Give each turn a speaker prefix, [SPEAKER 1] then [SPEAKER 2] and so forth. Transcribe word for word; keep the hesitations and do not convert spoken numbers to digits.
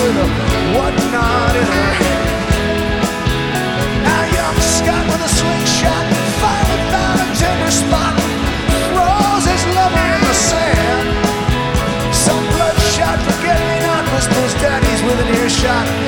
[SPEAKER 1] with a whatnot in her hand. Now young Scott with a slingshot finally found a tender spot, throws his lover in the sand. Some bloodshot forget-me-not whispers daddy's within earshot.